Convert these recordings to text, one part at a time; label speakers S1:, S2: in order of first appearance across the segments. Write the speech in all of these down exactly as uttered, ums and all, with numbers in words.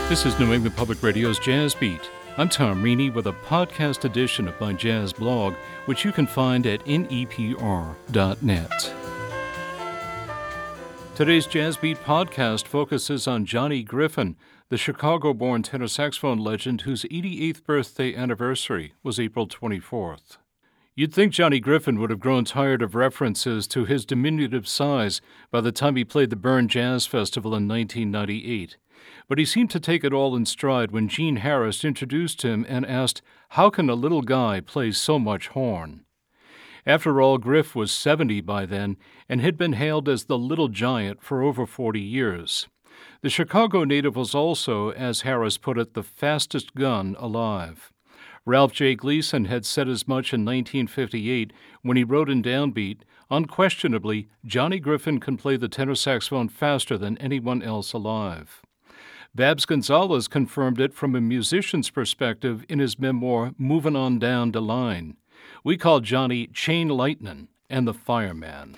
S1: This is New England Public Radio's Jazz Beat. I'm Tom Reaney with a podcast edition of my jazz blog, which you can find at N E P R dot net. Today's Jazz Beat podcast focuses on Johnny Griffin, the Chicago-born tenor saxophone legend whose eighty-eighth birthday anniversary was April twenty-fourth. You'd think Johnny Griffin would have grown tired of references to his diminutive size by the time he played the Bern Jazz Festival in nineteen ninety-eight. But he seemed to take it all in stride when Gene Harris introduced him and asked, "How can a little guy play so much horn?" After all, Griff was seventy by then and had been hailed as the Little Giant for over forty years. The Chicago native was also, as Harris put it, the fastest gun alive. Ralph J. Gleason had said as much in nineteen fifty-eight when he wrote in Downbeat, "Unquestionably, Johnny Griffin can play the tenor saxophone faster than anyone else alive." Babs Gonzalez confirmed it from a musician's perspective in his memoir, Movin' On Down the Line. We call Johnny Chain Lightnin' and the Fireman.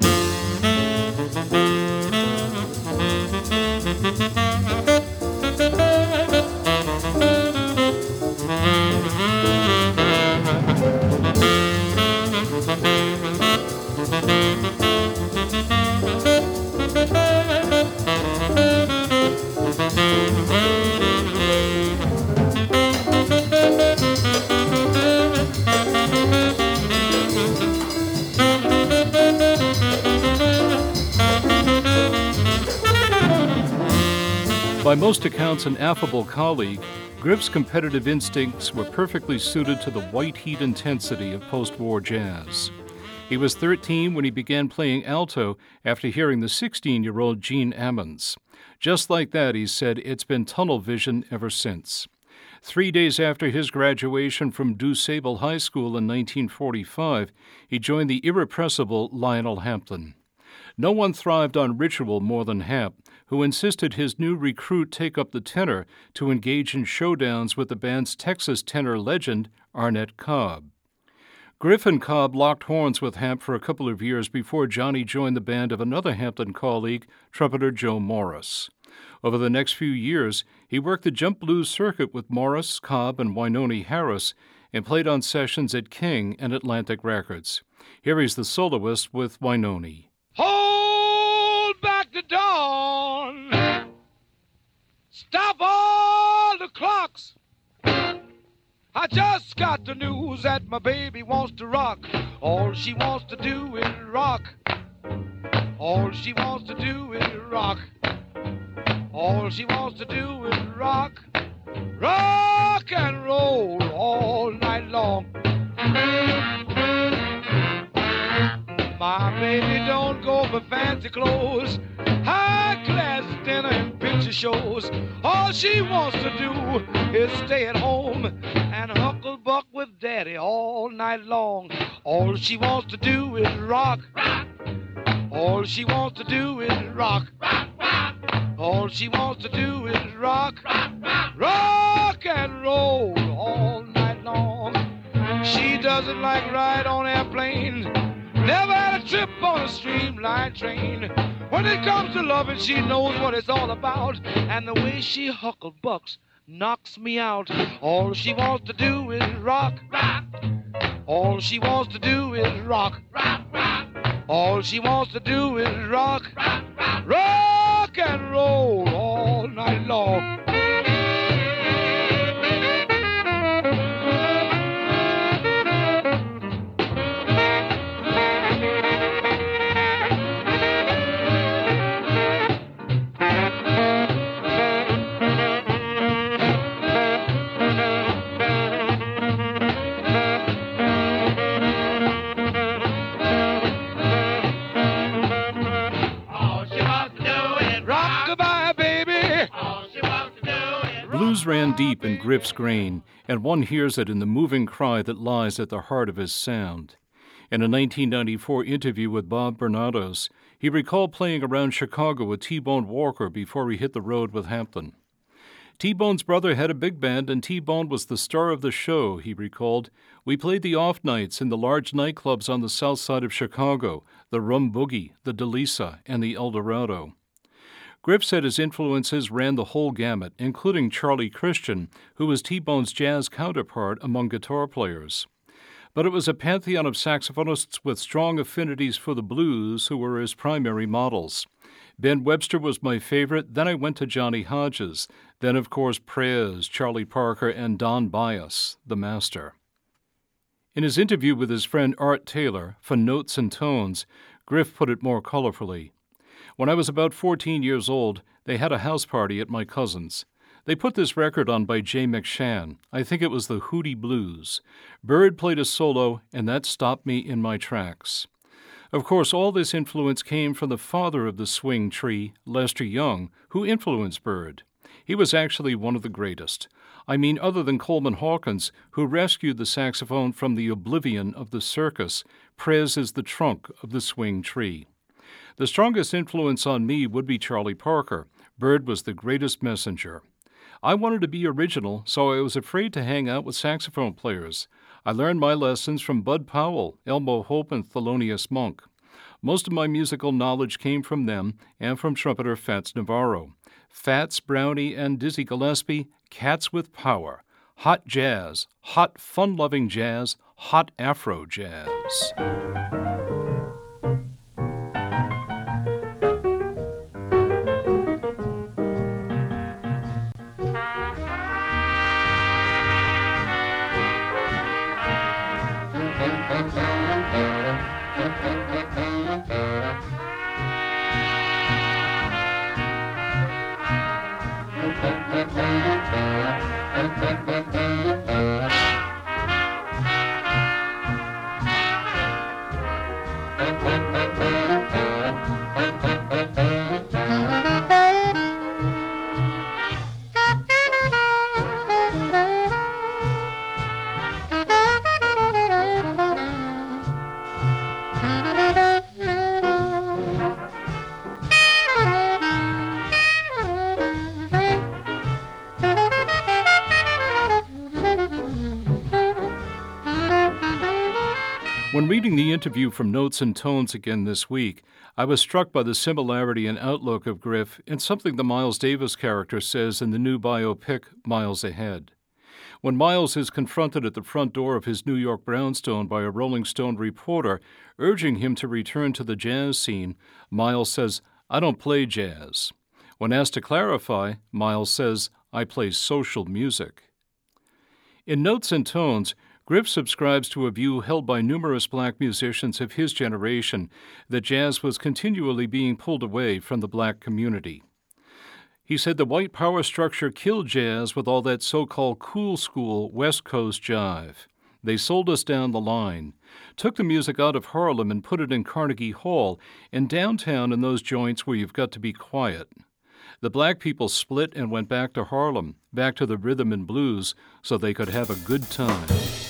S1: By most accounts an affable colleague, Griff's competitive instincts were perfectly suited to the white heat intensity of post-war jazz. He was thirteen when he began playing alto after hearing the sixteen-year-old Gene Ammons. Just like that, he said, it's been tunnel vision ever since. Three days after his graduation from DuSable High School in nineteen forty-five, he joined the irrepressible Lionel Hampton. No one thrived on ritual more than Hamp, who insisted his new recruit take up the tenor to engage in showdowns with the band's Texas tenor legend, Arnett Cobb. Griff and Cobb locked horns with Hamp for a couple of years before Johnny joined the band of another Hampton colleague, trumpeter Joe Morris. Over the next few years, he worked the jump blues circuit with Morris, Cobb, and Wynonie Harris, and played on sessions at King and Atlantic Records. Here is the soloist with Wynonie.
S2: Hold back the dawn. Stop all the clocks. I just got the news that my baby wants to rock. All she wants to do is rock. All she wants to do is rock. All she wants to do is rock. Rock and roll all night long. My baby don't go for fancy clothes, high-class dinner and picture shows. All she wants to do is stay at home and hucklebuck with daddy all night long. All she wants to do is rock. Rock. All she wants to do is rock. Rock, rock. All she wants to do is rock. Rock, rock. Rock and roll all night long. She doesn't like ride on airplanes. Never had a trip on a streamlined train. When it comes to loving, she knows what it's all about. And the way she hucklebucks knocks me out. All she wants to do is rock. Rock. All she wants to do is rock. Rock, rock. All she wants to do is rock. Rock, rock. Rock and roll all night long.
S1: Blues ran deep in Griff's grain, and one hears it in the moving cry that lies at the heart of his sound. In a nineteen ninety-four interview with Bob Bernados, he recalled playing around Chicago with T-Bone Walker before he hit the road with Hampton. T-Bone's brother had a big band, and T-Bone was the star of the show, he recalled. We played the off nights in the large nightclubs on the south side of Chicago, the Rum Boogie, the Delisa, and the El Dorado. Griff said his influences ran the whole gamut, including Charlie Christian, who was T-Bone's jazz counterpart among guitar players. But it was a pantheon of saxophonists with strong affinities for the blues who were his primary models. Ben Webster was my favorite, then I went to Johnny Hodges, then of course Prez, Charlie Parker, and Don Byas, the master. In his interview with his friend Art Taylor for Notes and Tones, Griff put it more colorfully. When I was about fourteen years old, they had a house party at my cousin's. They put this record on by Jay McShann. I think it was the Hootie Blues. Bird played a solo, and that stopped me in my tracks. Of course, all this influence came from the father of the swing tree, Lester Young, who influenced Bird. He was actually one of the greatest. I mean, other than Coleman Hawkins, who rescued the saxophone from the oblivion of the circus, Prez is the trunk of the swing tree. The strongest influence on me would be Charlie Parker. Bird was the greatest messenger. I wanted to be original, so I was afraid to hang out with saxophone players. I learned my lessons from Bud Powell, Elmo Hope, and Thelonious Monk. Most of my musical knowledge came from them and from trumpeter Fats Navarro. Fats, Brownie, and Dizzy Gillespie, cats with power. Hot jazz, hot fun-loving jazz, hot Afro jazz. When reading the interview from Notes and Tones again this week, I was struck by the similarity and outlook of Griff and something the Miles Davis character says in the new biopic, Miles Ahead. When Miles is confronted at the front door of his New York brownstone by a Rolling Stone reporter urging him to return to the jazz scene, Miles says, "I don't play jazz." When asked to clarify, Miles says, "I play social music." In Notes and Tones, Griff subscribes to a view held by numerous black musicians of his generation that jazz was continually being pulled away from the black community. He said the white power structure killed jazz with all that so-called cool school West Coast jive. They sold us down the line, took the music out of Harlem and put it in Carnegie Hall and downtown in those joints where you've got to be quiet. The black people split and went back to Harlem, back to the rhythm and blues, so they could have a good time.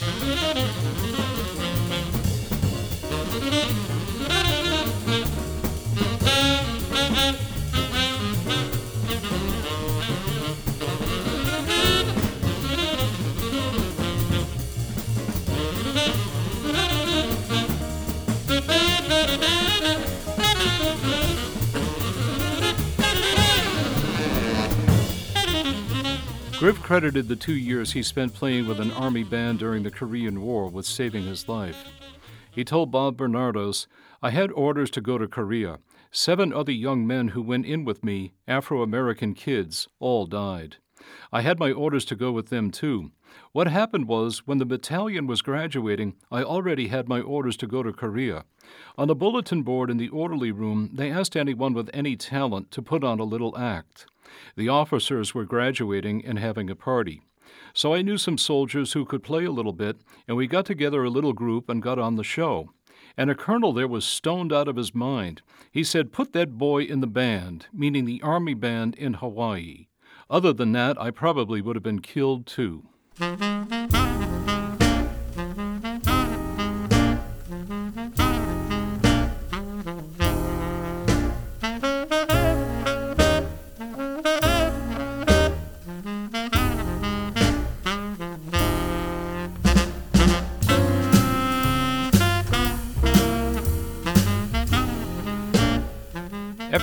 S1: Griff credited the two years he spent playing with an army band during the Korean War with saving his life. He told Bob Bernardos, "I had orders to go to Korea. Seven other young men who went in with me, Afro-American kids, all died. I had my orders to go with them, too. What happened was, when the battalion was graduating, I already had my orders to go to Korea. On the bulletin board in the orderly room, they asked anyone with any talent to put on a little act. The officers were graduating and having a party. So I knew some soldiers who could play a little bit, and we got together a little group and got on the show. And a colonel there was stoned out of his mind. He said, 'Put that boy in the band,' meaning the army band in Hawaii. Other than that, I probably would have been killed too."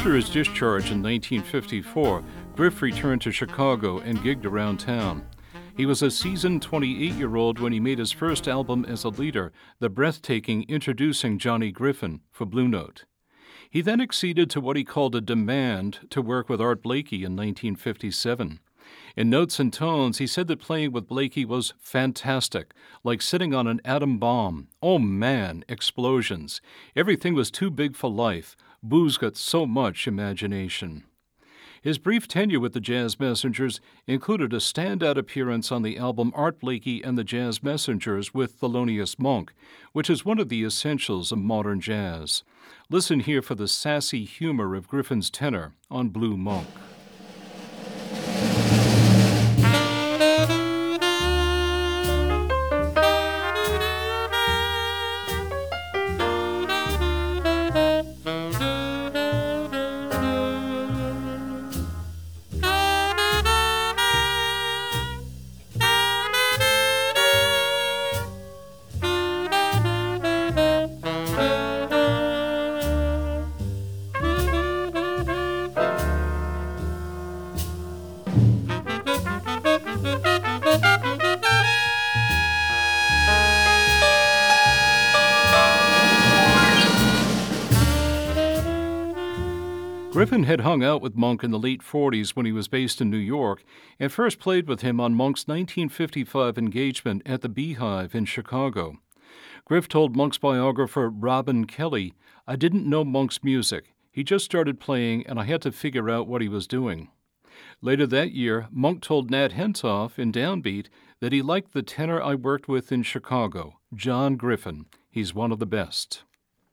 S1: After his discharge in nineteen fifty-four, Griff returned to Chicago and gigged around town. He was a seasoned twenty-eight-year-old when he made his first album as a leader, the breathtaking Introducing Johnny Griffin, for Blue Note. He then acceded to what he called a demand to work with Art Blakey in nineteen fifty-seven. In Notes and Tones, he said that playing with Blakey was fantastic, like sitting on an atom bomb. Oh man, explosions. Everything was too big for life. Booze got so much imagination. His brief tenure with the Jazz Messengers included a standout appearance on the album Art Blakey and the Jazz Messengers with Thelonious Monk, which is one of the essentials of modern jazz. Listen here for the sassy humor of Griffin's tenor on Blue Monk. Griffin had hung out with Monk in the late forties when he was based in New York and first played with him on Monk's nineteen fifty-five engagement at the Beehive in Chicago. Griff told Monk's biographer Robin Kelly, "I didn't know Monk's music. He just started playing and I had to figure out what he was doing." Later that year, Monk told Nat Hentoff in Downbeat that he liked the tenor I worked with in Chicago, John Griffin. He's one of the best.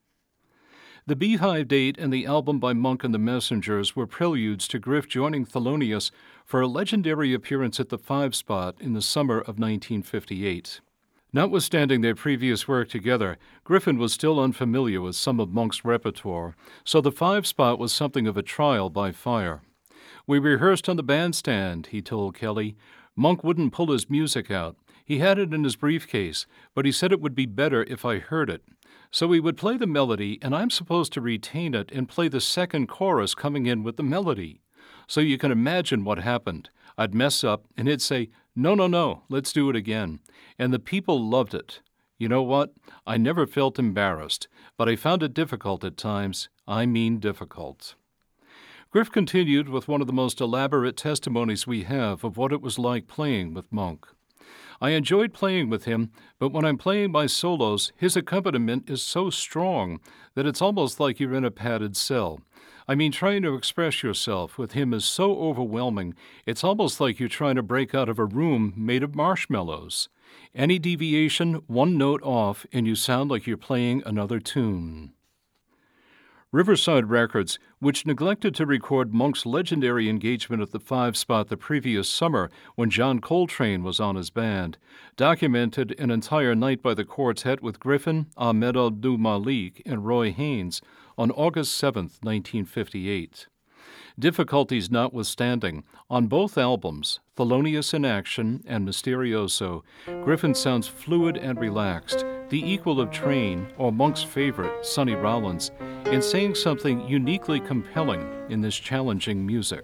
S1: The Beehive date and the album by Monk and the Messengers were preludes to Griff joining Thelonious for a legendary appearance at the Five Spot in the summer of nineteen fifty-eight. Notwithstanding their previous work together, Griffin was still unfamiliar with some of Monk's repertoire, so the Five Spot was something of a trial by fire. "We rehearsed on the bandstand," he told Kelly. "Monk wouldn't pull his music out. He had it in his briefcase, but he said it would be better if I heard it. So we would play the melody, and I'm supposed to retain it and play the second chorus coming in with the melody. So you can imagine what happened. I'd mess up, and he'd say, 'No, no, no, let's do it again.' And the people loved it. You know what? I never felt embarrassed, but I found it difficult at times. I mean difficult." Griff continued with one of the most elaborate testimonies we have of what it was like playing with Monk. "I enjoyed playing with him, but when I'm playing my solos, his accompaniment is so strong that it's almost like you're in a padded cell. I mean, trying to express yourself with him is so overwhelming, it's almost like you're trying to break out of a room made of marshmallows. Any deviation, one note off, and you sound like you're playing another tune." Riverside Records, which neglected to record Monk's legendary engagement at the Five Spot the previous summer when John Coltrane was on his band, documented an entire night by the quartet with Griffin, Ahmed Abdul-Malik, and Roy Haynes on August seventh, nineteen fifty-eight. Difficulties notwithstanding, on both albums, Thelonious in Action and Mysterioso, Griffin sounds fluid and relaxed, the equal of Train, or Monk's favorite, Sonny Rollins, in saying something uniquely compelling in this challenging music.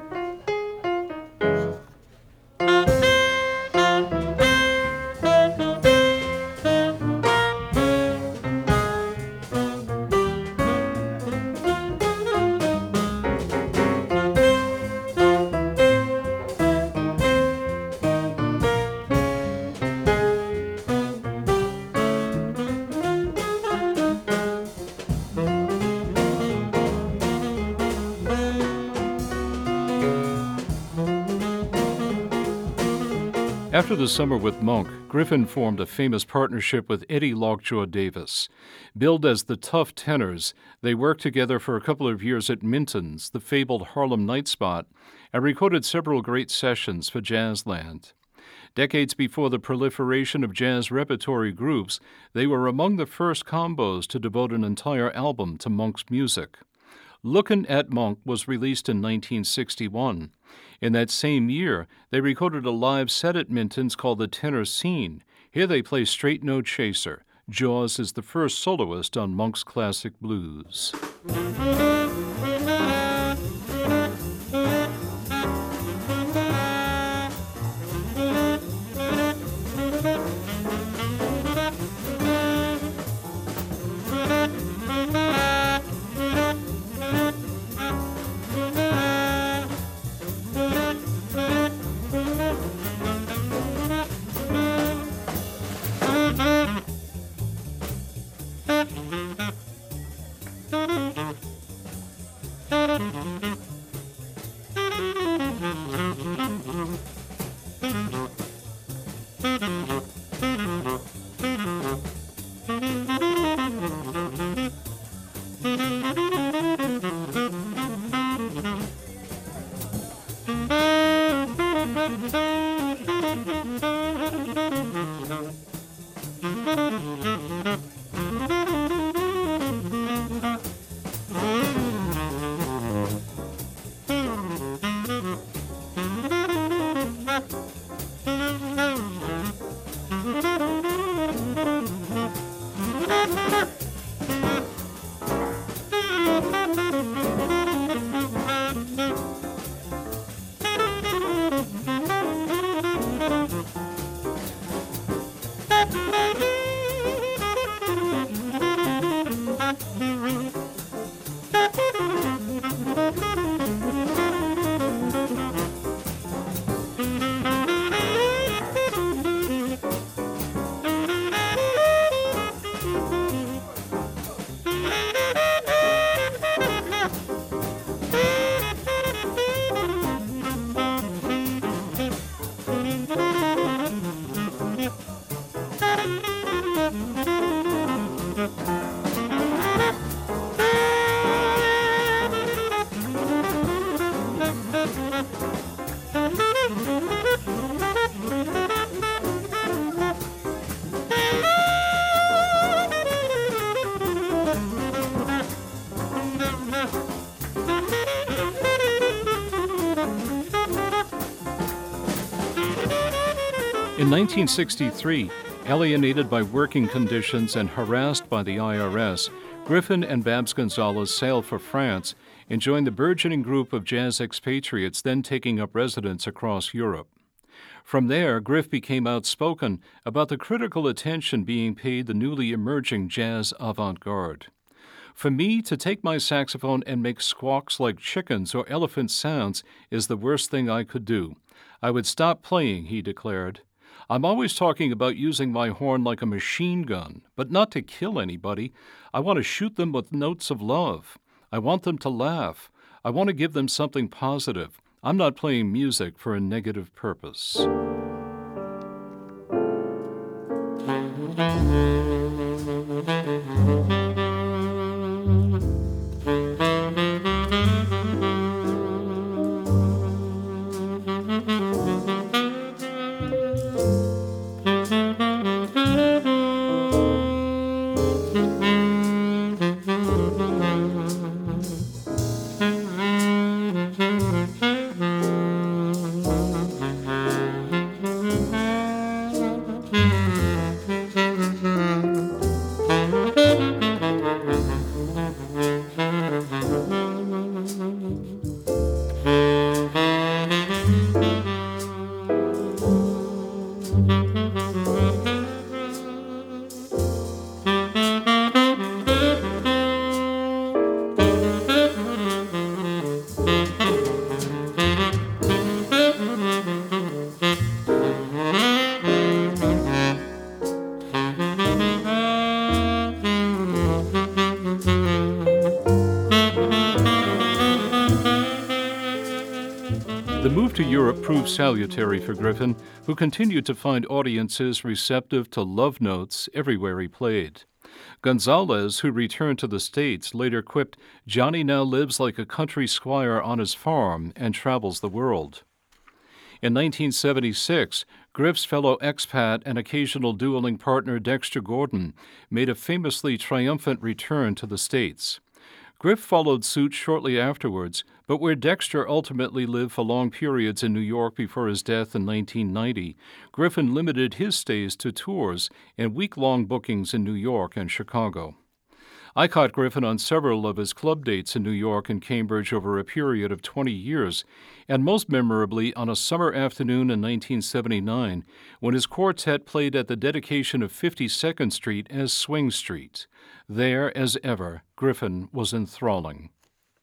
S1: After the summer with Monk, Griffin formed a famous partnership with Eddie Lockjaw Davis. Billed as the Tough Tenors, they worked together for a couple of years at Minton's, the fabled Harlem night spot, and recorded several great sessions for Jazzland. Decades before the proliferation of jazz repertory groups, they were among the first combos to devote an entire album to Monk's music. Lookin' at Monk was released in nineteen sixty-one. In that same year, they recorded a live set at Minton's called The Tenor Scene. Here they play Straight No Chaser. Jaws is the first soloist on Monk's classic blues. In nineteen sixty-three, alienated by working conditions and harassed by the I R S, Griffin and Babs Gonzalez sailed for France and joined the burgeoning group of jazz expatriates then taking up residence across Europe. From there, Griff became outspoken about the critical attention being paid the newly emerging jazz avant-garde. For me, to take my saxophone and make squawks like chickens or elephant sounds is the worst thing I could do. I would stop playing, he declared. I'm always talking about using my horn like a machine gun, but not to kill anybody. I want to shoot them with notes of love. I want them to laugh. I want to give them something positive. I'm not playing music for a negative purpose. The move to Europe proved salutary for Griffin, who continued to find audiences receptive to love notes everywhere he played. Gonzalez, who returned to the States, later quipped, "Johnny now lives like a country squire on his farm and travels the world." In nineteen seventy-six, Griff's fellow expat and occasional dueling partner Dexter Gordon made a famously triumphant return to the States. Griff followed suit shortly afterwards, but where Dexter ultimately lived for long periods in New York before his death in nineteen ninety, Griffin limited his stays to tours and week-long bookings in New York and Chicago. I caught Griffin on several of his club dates in New York and Cambridge over a period of twenty years, and most memorably on a summer afternoon in nineteen seventy-nine when his quartet played at the dedication of fifty-second Street as Swing Street. There, as ever, Griffin was enthralling.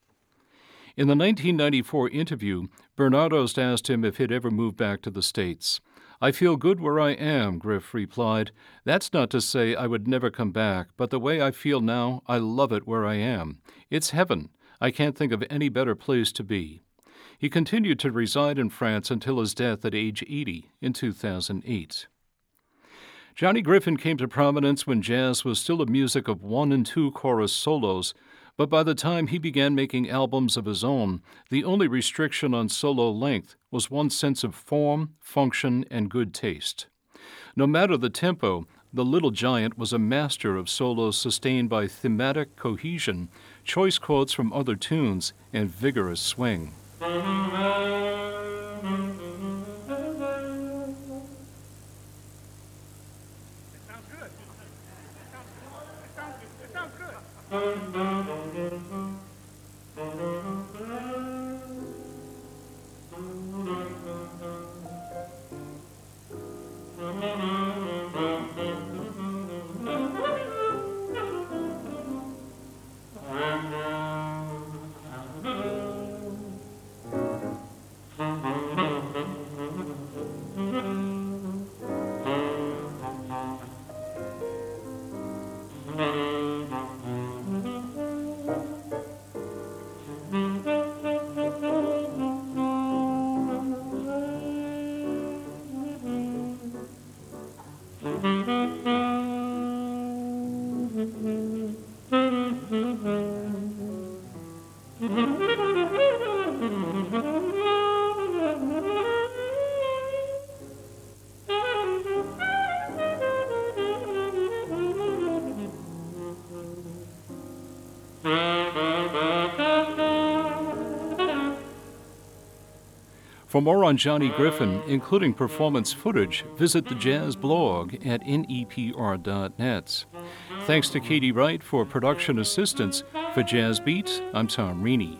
S1: In the nineteen ninety-four interview, Bernardos asked him if he'd ever moved back to the States. "I feel good where I am," Griff replied. "That's not to say I would never come back, but the way I feel now, I love it where I am. It's heaven. I can't think of any better place to be." He continued to reside in France until his death at age eighty in two thousand eight. Johnny Griffin came to prominence when jazz was still a music of one and two chorus solos, but by the time he began making albums of his own, the only restriction on solo length was one sense of form, function, and good taste. No matter the tempo, the Little Giant was a master of solos sustained by thematic cohesion, choice quotes from other tunes, and vigorous swing. For more on Johnny Griffin, including performance footage, visit the Jazz blog at N E P R dot net. Thanks to Katie Wright for production assistance. For Jazz Beats, I'm Tom Reaney.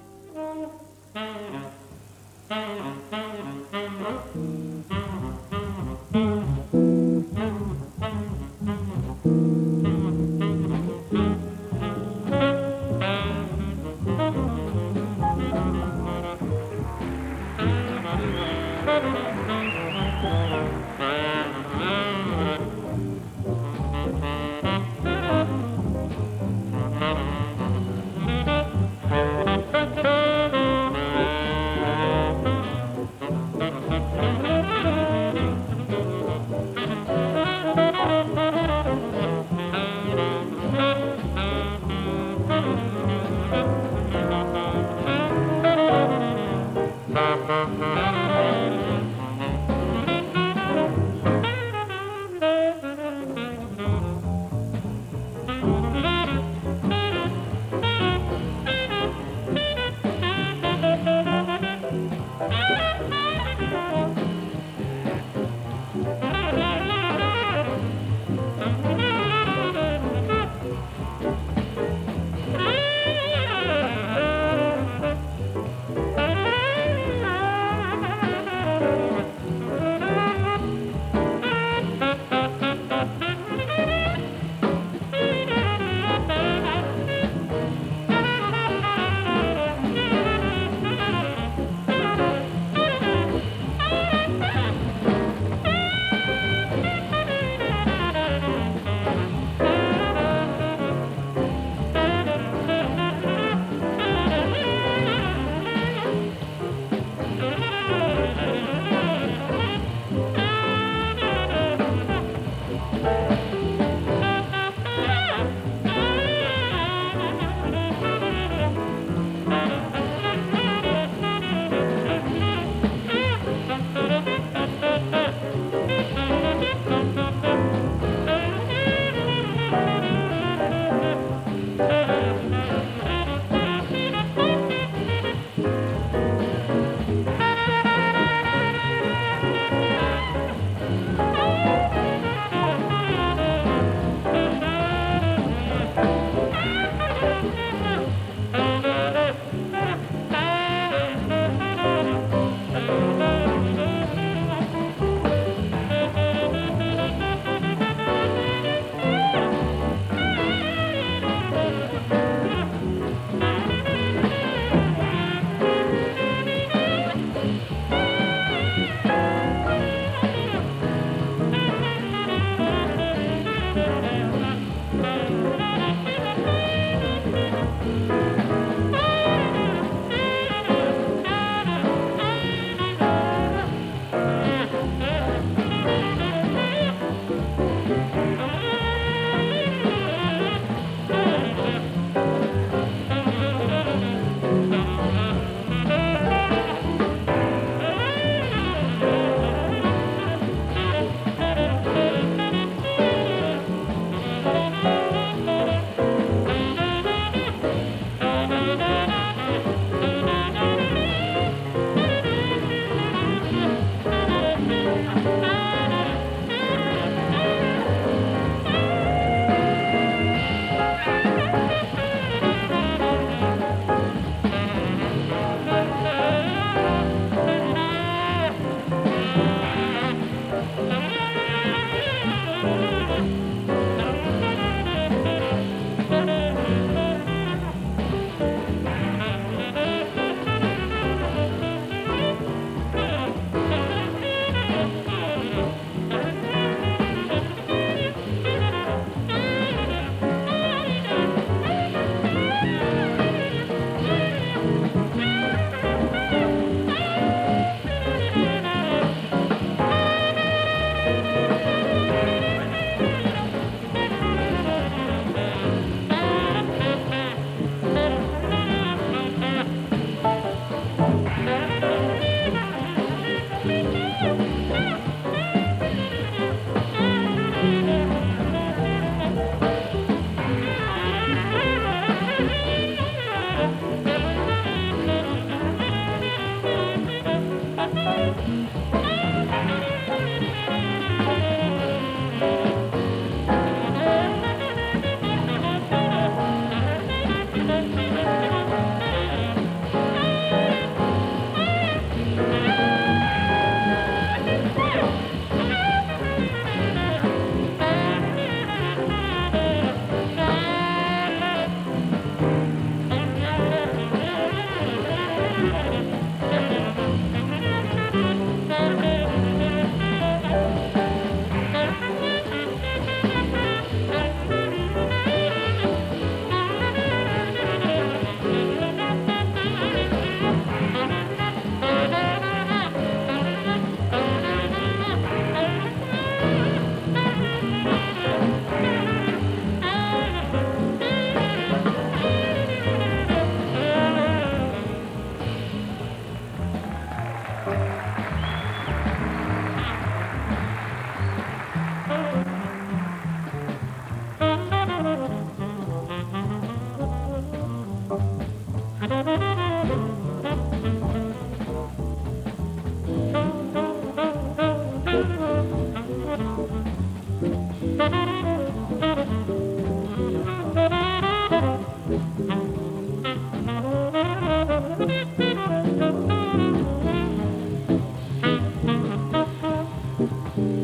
S2: Thank you.